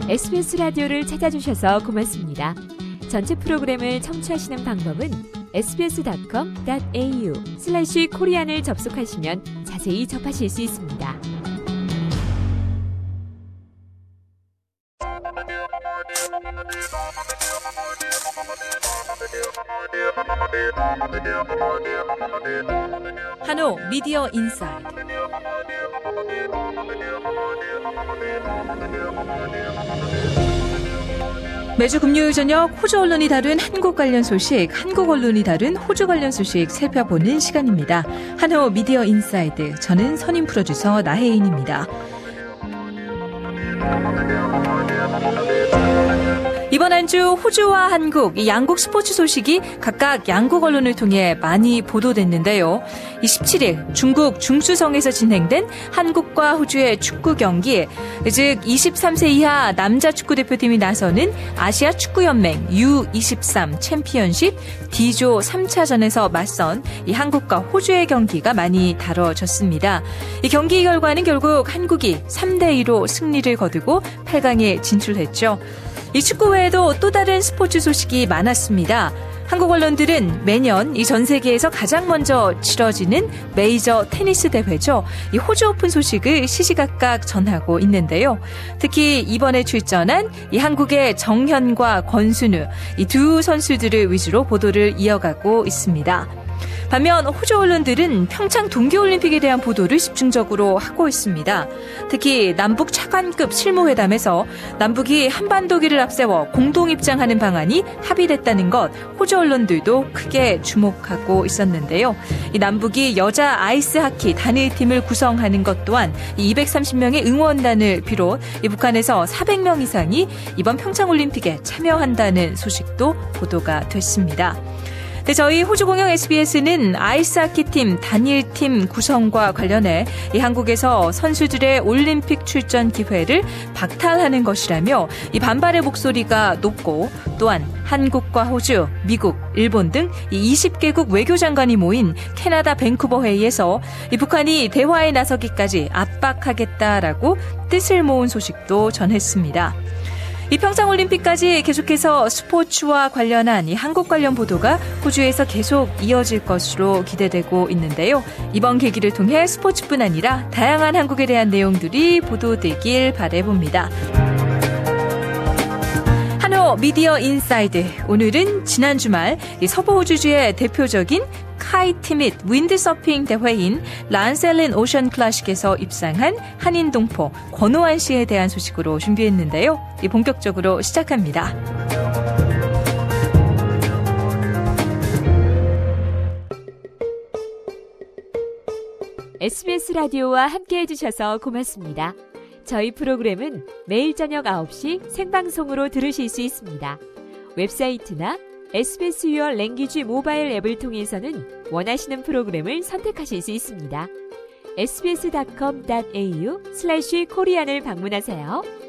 SBS 라디오를 찾아주셔서 고맙습니다. 전체 프로그램을 청취하시는 방법은 sbs.com.au/korean을 접속하시면 자세히 접하실 수 있습니다. 한호 미디어 인사이드. 매주 금요일 저녁 호주 언론이 다룬 한국 관련 소식, 한국 언론이 다룬 호주 관련 소식 살펴보는 시간입니다. 한호 미디어 인사이드. 저는 선임 프로듀서 나혜인입니다. 이번 한 주 호주와 한국, 이 양국 스포츠 소식이 각각 양국 언론을 통해 많이 보도됐는데요. 27일 중국 중수성에서 진행된 한국과 호주의 축구 경기, 즉 23세 이하 남자 축구대표팀이 나서는 아시아 축구연맹 U23 챔피언십 D조 3차전에서 맞선 이 한국과 호주의 경기가 많이 다뤄졌습니다. 이 경기 결과는 결국 한국이 3대2로 승리를 거두고 8강에 진출했죠. 이 축구 외에도 또 다른 스포츠 소식이 많았습니다. 한국 언론들은 매년 이 전 세계에서 가장 먼저 치러지는 메이저 테니스 대회죠. 이 호주 오픈 소식을 시시각각 전하고 있는데요. 특히 이번에 출전한 이 한국의 정현과 권순우 이 두 선수들을 위주로 보도를 이어가고 있습니다. 반면 호주 언론들은 평창 동계올림픽에 대한 보도를 집중적으로 하고 있습니다. 특히 남북 차관급 실무회담에서 남북이 한반도기를 앞세워 공동 입장하는 방안이 합의됐다는 것, 호주 언론들도 크게 주목하고 있었는데요. 이 남북이 여자 아이스하키 단일팀을 구성하는 것 또한 230명의 응원단을 비롯 이 북한에서 400명 이상이 이번 평창올림픽에 참여한다는 소식도 보도가 됐습니다. 네, 저희 호주공영 SBS는 아이스하키팀 단일팀 구성과 관련해 이 한국에서 선수들의 올림픽 출전 기회를 박탈하는 것이라며 이 반발의 목소리가 높고, 또한 한국과 호주, 미국, 일본 등 이 20개국 외교장관이 모인 캐나다 밴쿠버 회의에서 이 북한이 대화에 나서기까지 압박하겠다라고 뜻을 모은 소식도 전했습니다. 이 평창올림픽까지 계속해서 스포츠와 관련한 이 한국 관련 보도가 호주에서 계속 이어질 것으로 기대되고 있는데요. 이번 계기를 통해 스포츠뿐 아니라 다양한 한국에 대한 내용들이 보도되길 바라봅니다. 한호 미디어 인사이드. 오늘은 지난 주말 이 서부 호주주의 대표적인 카이트 및 윈드서핑 대회인 란셀린 오션 클래식에서 입상한 한인 동포 권호환 씨에 대한 소식으로 준비했는데요. 본격적으로 시작합니다. SBS 라디오와 함께해 주셔서 고맙습니다. 저희 프로그램은 매일 저녁 9시 생방송으로 들으실 수 있습니다. 웹사이트나 SBS Your Language 모바일 앱을 통해서는 원하시는 프로그램을 선택하실 수 있습니다. sbs.com.au/korean을 방문하세요.